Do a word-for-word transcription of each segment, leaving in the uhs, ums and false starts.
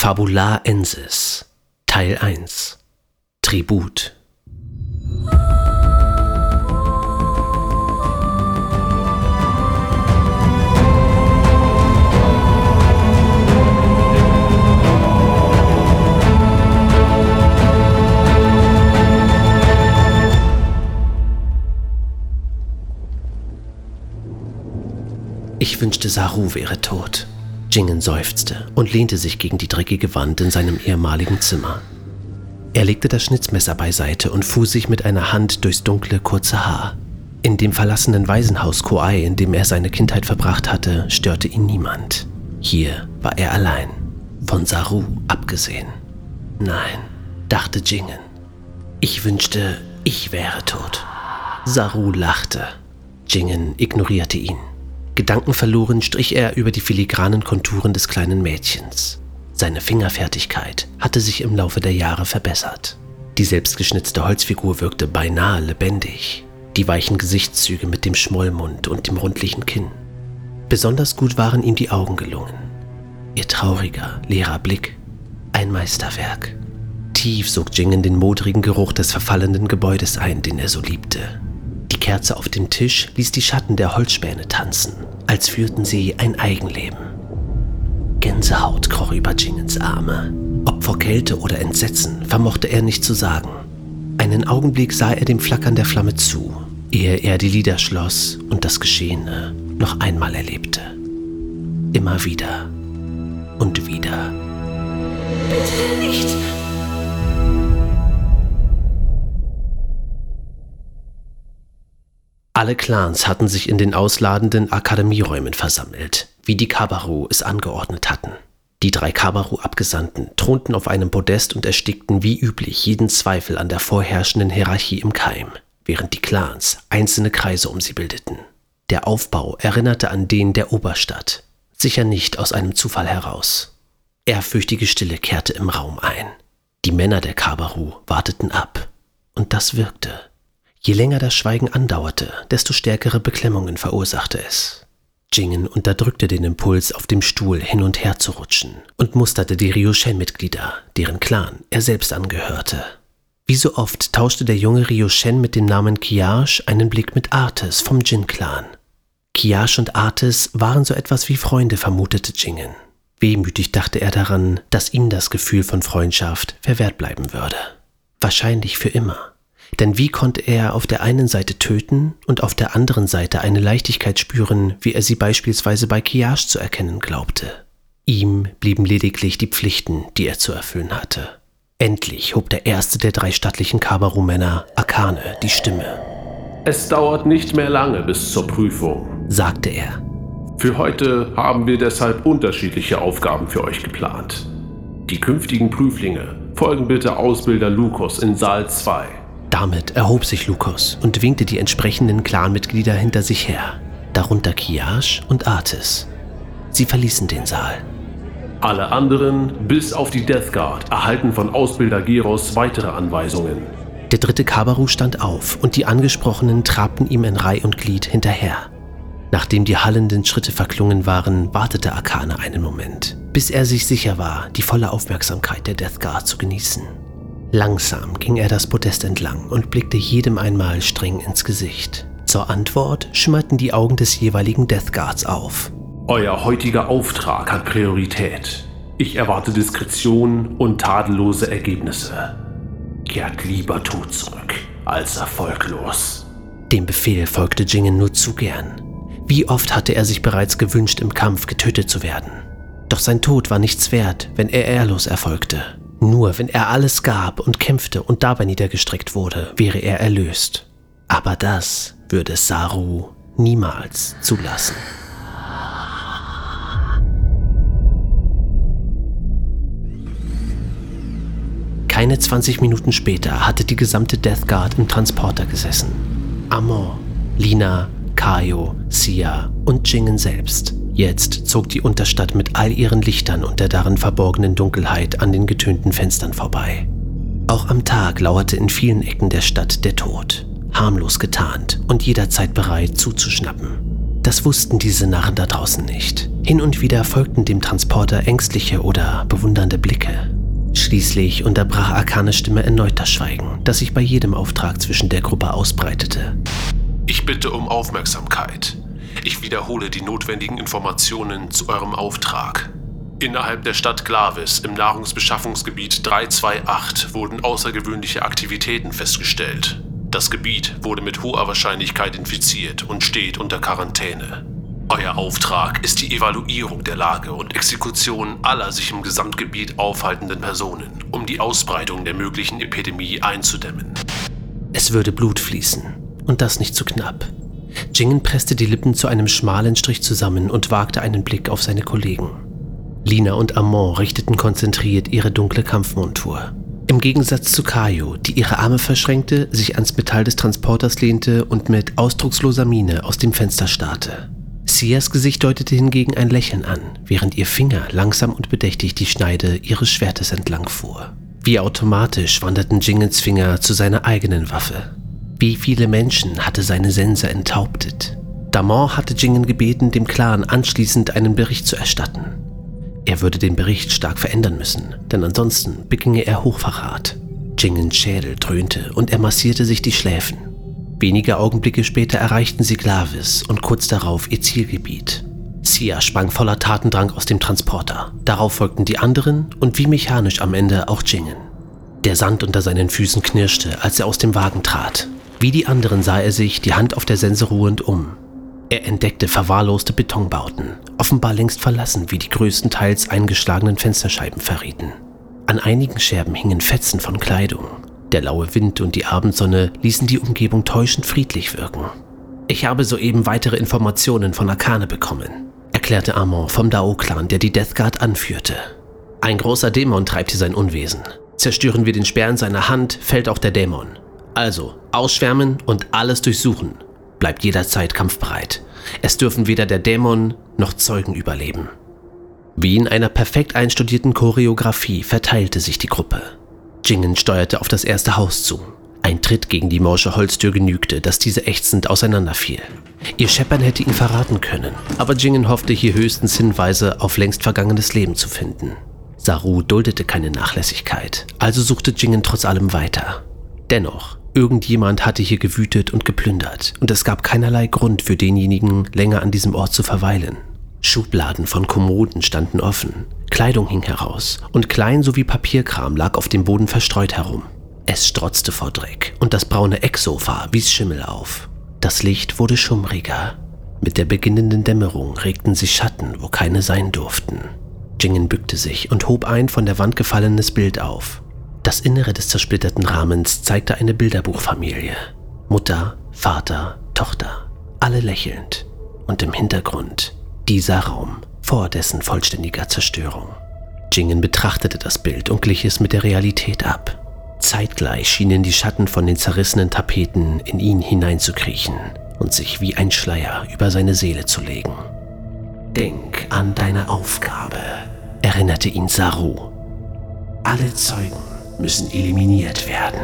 Fabula Ensis Teil eins Tribut. Ich wünschte, Saru wäre tot. Jingen seufzte und lehnte sich gegen die dreckige Wand in seinem ehemaligen Zimmer. Er legte das Schnitzmesser beiseite und fuhr sich mit einer Hand durchs dunkle, kurze Haar. In dem verlassenen Waisenhaus Koai, in dem er seine Kindheit verbracht hatte, störte ihn niemand. Hier war er allein, von Saru abgesehen. Nein, dachte Jingen. Ich wünschte, ich wäre tot. Saru lachte. Jingen ignorierte ihn. Gedankenverloren strich er über die filigranen Konturen des kleinen Mädchens. Seine Fingerfertigkeit hatte sich im Laufe der Jahre verbessert. Die selbstgeschnitzte Holzfigur wirkte beinahe lebendig. Die weichen Gesichtszüge mit dem Schmollmund und dem rundlichen Kinn. Besonders gut waren ihm die Augen gelungen. Ihr trauriger, leerer Blick. Ein Meisterwerk. Tief sog Jingen den modrigen Geruch des verfallenden Gebäudes ein, den er so liebte. Die Kerze auf dem Tisch ließ die Schatten der Holzspäne tanzen, als führten sie ein Eigenleben. Gänsehaut kroch über Jingens Arme. Ob vor Kälte oder Entsetzen, vermochte er nicht zu sagen. Einen Augenblick sah er dem Flackern der Flamme zu, ehe er die Lider schloss und das Geschehene noch einmal erlebte. Immer wieder und wieder. Bitte nicht! Alle Clans hatten sich in den ausladenden Akademieräumen versammelt, wie die Kabaru es angeordnet hatten. Die drei Kabaru-Abgesandten thronten auf einem Podest und erstickten wie üblich jeden Zweifel an der vorherrschenden Hierarchie im Keim, während die Clans einzelne Kreise um sie bildeten. Der Aufbau erinnerte an den der Oberstadt, sicher nicht aus einem Zufall heraus. Ehrfürchtige Stille kehrte im Raum ein. Die Männer der Kabaru warteten ab, und das wirkte. Je länger das Schweigen andauerte, desto stärkere Beklemmungen verursachte es. Jingen unterdrückte den Impuls, auf dem Stuhl hin und her zu rutschen und musterte die Ryoshen-Mitglieder, deren Clan er selbst angehörte. Wie so oft tauschte der junge Ryoshen mit dem Namen Kiash einen Blick mit Artis vom Jin-Clan. Kiash und Artis waren so etwas wie Freunde, vermutete Jingen. Wehmütig dachte er daran, dass ihm das Gefühl von Freundschaft verwehrt bleiben würde. Wahrscheinlich für immer. Denn wie konnte er auf der einen Seite töten und auf der anderen Seite eine Leichtigkeit spüren, wie er sie beispielsweise bei Kiash zu erkennen glaubte? Ihm blieben lediglich die Pflichten, die er zu erfüllen hatte. Endlich hob der erste der drei stattlichen Kabaru-Männer, Akane, die Stimme. Es dauert nicht mehr lange bis zur Prüfung, sagte er. Für heute haben wir deshalb unterschiedliche Aufgaben für euch geplant. Die künftigen Prüflinge folgen bitte Ausbilder Lukos in Saal zwei. Damit erhob sich Lukos und winkte die entsprechenden Clanmitglieder hinter sich her, darunter Kiash und Artis. Sie verließen den Saal. Alle anderen, bis auf die Death Guard, erhalten von Ausbilder Geros weitere Anweisungen. Der dritte Kabaru stand auf und die Angesprochenen trabten ihm in Reih und Glied hinterher. Nachdem die hallenden Schritte verklungen waren, wartete Akane einen Moment, bis er sich sicher war, die volle Aufmerksamkeit der Death Guard zu genießen. Langsam ging er das Podest entlang und blickte jedem einmal streng ins Gesicht. Zur Antwort schimmerten die Augen des jeweiligen Death Guards auf. Euer heutiger Auftrag hat Priorität. Ich erwarte Diskretion und tadellose Ergebnisse. Kehrt lieber tot zurück als erfolglos. Dem Befehl folgte Jingen nur zu gern. Wie oft hatte er sich bereits gewünscht, im Kampf getötet zu werden. Doch sein Tod war nichts wert, wenn er ehrlos erfolgte. Nur wenn er alles gab und kämpfte und dabei niedergestreckt wurde, wäre er erlöst. Aber das würde Saru niemals zulassen. Keine zwanzig Minuten später hatte die gesamte Death Guard im Transporter gesessen. Amon, Lina, Kaio, Sia und Jingen selbst. Jetzt zog die Unterstadt mit all ihren Lichtern und der darin verborgenen Dunkelheit an den getönten Fenstern vorbei. Auch am Tag lauerte in vielen Ecken der Stadt der Tod, harmlos getarnt und jederzeit bereit zuzuschnappen. Das wussten diese Narren da draußen nicht. Hin und wieder folgten dem Transporter ängstliche oder bewundernde Blicke. Schließlich unterbrach Arkanes Stimme erneut das Schweigen, das sich bei jedem Auftrag zwischen der Gruppe ausbreitete. Ich bitte um Aufmerksamkeit. Ich wiederhole die notwendigen Informationen zu eurem Auftrag. Innerhalb der Stadt Glavis im Nahrungsbeschaffungsgebiet drei zwei acht wurden außergewöhnliche Aktivitäten festgestellt. Das Gebiet wurde mit hoher Wahrscheinlichkeit infiziert und steht unter Quarantäne. Euer Auftrag ist die Evaluierung der Lage und Exekution aller sich im Gesamtgebiet aufhaltenden Personen, um die Ausbreitung der möglichen Epidemie einzudämmen. Es würde Blut fließen, und das nicht zu knapp. Jingen presste die Lippen zu einem schmalen Strich zusammen und wagte einen Blick auf seine Kollegen. Lina und Amon richteten konzentriert ihre dunkle Kampfmontur. Im Gegensatz zu Kayo, die ihre Arme verschränkte, sich ans Metall des Transporters lehnte und mit ausdrucksloser Miene aus dem Fenster starrte. Sias Gesicht deutete hingegen ein Lächeln an, während ihr Finger langsam und bedächtig die Schneide ihres Schwertes entlang fuhr. Wie automatisch wanderten Jingens Finger zu seiner eigenen Waffe. Wie viele Menschen hatte seine Sense enthauptet? Damon hatte Jingen gebeten, dem Clan anschließend einen Bericht zu erstatten. Er würde den Bericht stark verändern müssen, denn ansonsten beginge er Hochverrat. Jingens Schädel dröhnte und er massierte sich die Schläfen. Wenige Augenblicke später erreichten sie Glavis und kurz darauf ihr Zielgebiet. Sia sprang voller Tatendrang aus dem Transporter. Darauf folgten die anderen und wie mechanisch am Ende auch Jingen. Der Sand unter seinen Füßen knirschte, als er aus dem Wagen trat. Wie die anderen sah er sich, die Hand auf der Sense ruhend, um. Er entdeckte verwahrloste Betonbauten, offenbar längst verlassen, wie die größtenteils eingeschlagenen Fensterscheiben verrieten. An einigen Scherben hingen Fetzen von Kleidung. Der laue Wind und die Abendsonne ließen die Umgebung täuschend friedlich wirken. »Ich habe soeben weitere Informationen von Arkane bekommen«, erklärte Amon vom Dao-Clan, der die Death Guard anführte. »Ein großer Dämon treibt hier sein Unwesen. Zerstören wir den Speer in seiner Hand, fällt auch der Dämon. Also, ausschwärmen und alles durchsuchen. Bleibt jederzeit kampfbereit. Es dürfen weder der Dämon noch Zeugen überleben.« Wie in einer perfekt einstudierten Choreografie verteilte sich die Gruppe. Jingen steuerte auf das erste Haus zu. Ein Tritt gegen die morsche Holztür genügte, dass diese ächzend auseinanderfiel. Ihr Scheppern hätte ihn verraten können, aber Jingen hoffte hier höchstens Hinweise auf längst vergangenes Leben zu finden. Saru duldete keine Nachlässigkeit, also suchte Jingen trotz allem weiter. Dennoch, irgendjemand hatte hier gewütet und geplündert und es gab keinerlei Grund für denjenigen, länger an diesem Ort zu verweilen. Schubladen von Kommoden standen offen, Kleidung hing heraus und Klein- sowie Papierkram lag auf dem Boden verstreut herum. Es strotzte vor Dreck und das braune Ecksofa wies Schimmel auf. Das Licht wurde schummriger. Mit der beginnenden Dämmerung regten sich Schatten, wo keine sein durften. Jingen bückte sich und hob ein von der Wand gefallenes Bild auf. Das Innere des zersplitterten Rahmens zeigte eine Bilderbuchfamilie. Mutter, Vater, Tochter, alle lächelnd. Und im Hintergrund dieser Raum vor dessen vollständiger Zerstörung. Jingen betrachtete das Bild und glich es mit der Realität ab. Zeitgleich schienen die Schatten von den zerrissenen Tapeten in ihn hineinzukriechen und sich wie ein Schleier über seine Seele zu legen. »Denk an deine Aufgabe«, erinnerte ihn Saru. »Alle Zeugen müssen eliminiert werden.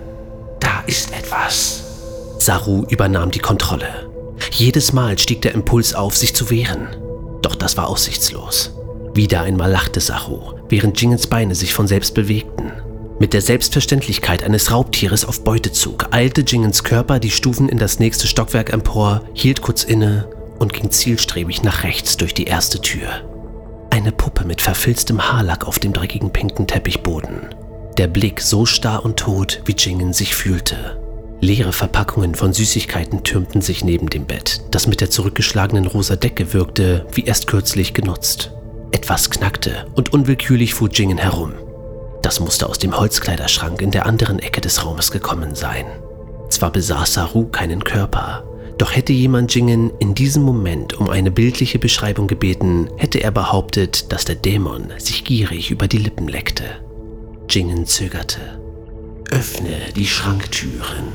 Da ist etwas.« Saru übernahm die Kontrolle. Jedes Mal stieg der Impuls auf, sich zu wehren. Doch das war aussichtslos. Wieder einmal lachte Saru, während Jingens Beine sich von selbst bewegten. Mit der Selbstverständlichkeit eines Raubtieres auf Beutezug eilte Jingens Körper die Stufen in das nächste Stockwerk empor, hielt kurz inne und ging zielstrebig nach rechts durch die erste Tür. Eine Puppe mit verfilztem Haarlack auf dem dreckigen pinken Teppichboden. Der Blick so starr und tot, wie Jingen sich fühlte. Leere Verpackungen von Süßigkeiten türmten sich neben dem Bett, das mit der zurückgeschlagenen rosa Decke wirkte, wie erst kürzlich genutzt. Etwas knackte und unwillkürlich fuhr Jingen herum. Das musste aus dem Holzkleiderschrank in der anderen Ecke des Raumes gekommen sein. Zwar besaß Saru keinen Körper, doch hätte jemand Jingen in diesem Moment um eine bildliche Beschreibung gebeten, hätte er behauptet, dass der Dämon sich gierig über die Lippen leckte. Jingen zögerte. »Öffne die Schranktüren.«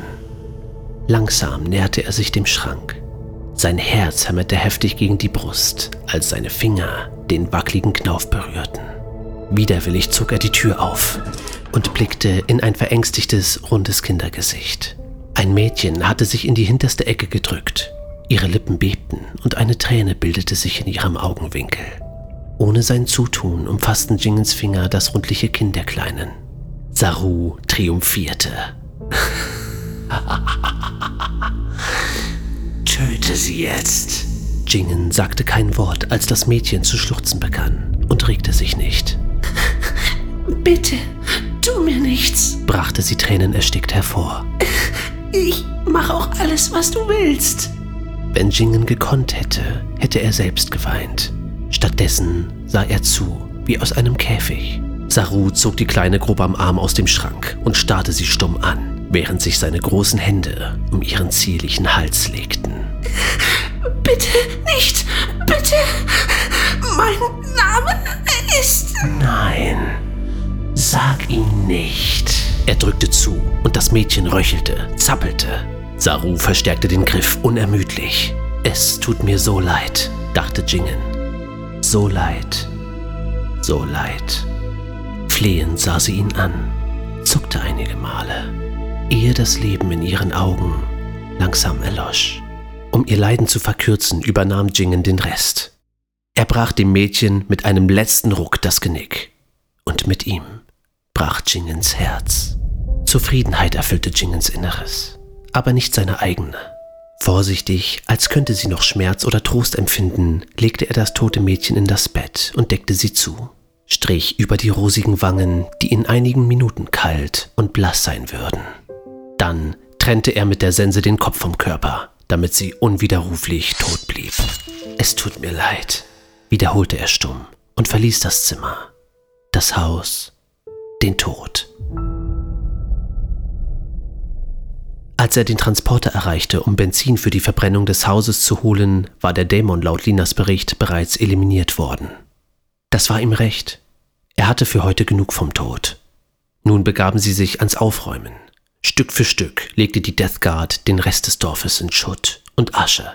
Langsam näherte er sich dem Schrank. Sein Herz hämmerte heftig gegen die Brust, als seine Finger den wackeligen Knauf berührten. Widerwillig zog er die Tür auf und blickte in ein verängstigtes, rundes Kindergesicht. Ein Mädchen hatte sich in die hinterste Ecke gedrückt. Ihre Lippen bebten und eine Träne bildete sich in ihrem Augenwinkel. Ohne sein Zutun umfassten Jingens Finger das rundliche Kinn der Kleinen. Saru triumphierte. »Töte sie jetzt!« Jingen sagte kein Wort, als das Mädchen zu schluchzen begann und regte sich nicht. »Bitte, tu mir nichts«, brachte sie tränenerstickt hervor. »Ich mache auch alles, was du willst.« Wenn Jingen gekonnt hätte, hätte er selbst geweint. Stattdessen sah er zu, wie aus einem Käfig. Saru zog die Kleine grob am Arm aus dem Schrank und starrte sie stumm an, während sich seine großen Hände um ihren zierlichen Hals legten. »Bitte nicht! Bitte! Mein Name ist...« »Nein, sag ihn nicht.« Er drückte zu und das Mädchen röchelte, zappelte. Saru verstärkte den Griff unermüdlich. »Es tut mir so leid«, dachte Jingen. »So leid, so leid.« Flehend sah sie ihn an, zuckte einige Male, ehe das Leben in ihren Augen langsam erlosch. Um ihr Leiden zu verkürzen, übernahm Jingen den Rest. Er brach dem Mädchen mit einem letzten Ruck das Genick. Und mit ihm brach Jingens Herz. Zufriedenheit erfüllte Jingens Inneres, aber nicht seine eigene. Vorsichtig, als könnte sie noch Schmerz oder Trost empfinden, legte er das tote Mädchen in das Bett und deckte sie zu, strich über die rosigen Wangen, die in einigen Minuten kalt und blass sein würden. Dann trennte er mit der Sense den Kopf vom Körper, damit sie unwiderruflich tot blieb. »Es tut mir leid«, wiederholte er stumm und verließ das Zimmer, das Haus, den Tod. Als er den Transporter erreichte, um Benzin für die Verbrennung des Hauses zu holen, war der Dämon laut Linas Bericht bereits eliminiert worden. Das war ihm recht. Er hatte für heute genug vom Tod. Nun begaben sie sich ans Aufräumen. Stück für Stück legte die Death Guard den Rest des Dorfes in Schutt und Asche.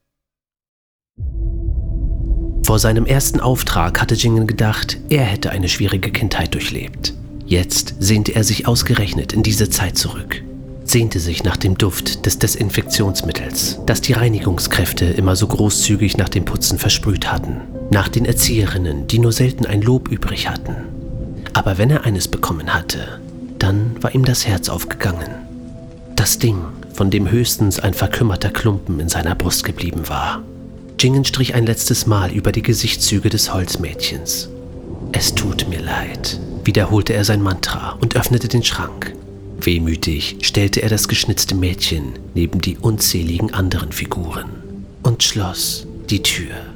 Vor seinem ersten Auftrag hatte Jingen gedacht, er hätte eine schwierige Kindheit durchlebt. Jetzt sehnte er sich ausgerechnet in diese Zeit zurück. Sehnte sich nach dem Duft des Desinfektionsmittels, das die Reinigungskräfte immer so großzügig nach dem Putzen versprüht hatten. Nach den Erzieherinnen, die nur selten ein Lob übrig hatten. Aber wenn er eines bekommen hatte, dann war ihm das Herz aufgegangen. Das Ding, von dem höchstens ein verkümmerter Klumpen in seiner Brust geblieben war. Jingen strich ein letztes Mal über die Gesichtszüge des Holzmädchens. »Es tut mir leid«, wiederholte er sein Mantra und öffnete den Schrank. Wehmütig stellte er das geschnitzte Mädchen neben die unzähligen anderen Figuren und schloss die Tür.